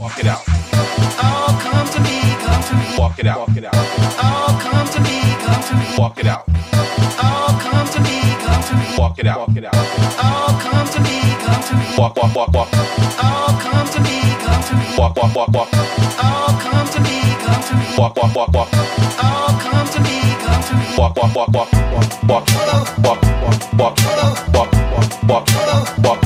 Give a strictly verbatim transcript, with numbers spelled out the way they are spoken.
walk it out. Oh, come to me, come to me. Walk it out, walk it out. Oh, come to me, come to me. Walk it out. Oh, come to me, come to me. Walk it out, walk it out. Oh, come to me, come to me. Walk, walk, walk, walk. Oh, come to me, come to me. Walk, walk, walk, walk. Oh, come to me, come to me. Walk, walk, walk, walk. Oh, come to me, come to me. Walk, walk, walk, walk, walk, walk, walk, walk, walk, walk, walk, walk, walk, walk.